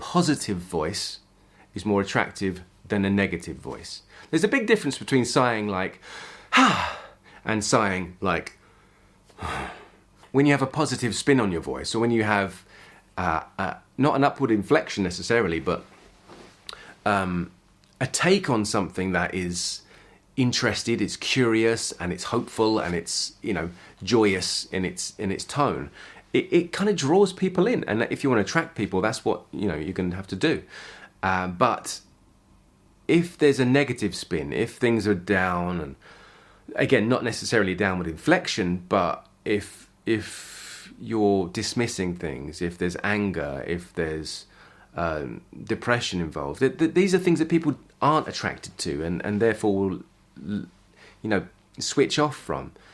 positive voice is more attractive than a negative voice. There's a big difference between sighing like, ha, and sighing like, when you have a positive spin on your voice, or when you have not an upward inflection necessarily, but a take on something that is interested, it's curious, and it's hopeful, and it's, you know, joyous in its tone. It kind of draws people in, and if you want to attract people, that's what, you know, you're going to have to do. But if there's a negative spin, if things are down, and again, not necessarily down with inflection, but if you're dismissing things, if there's anger, if there's depression involved, these are things that people aren't attracted to, and therefore will, you know, switch off from.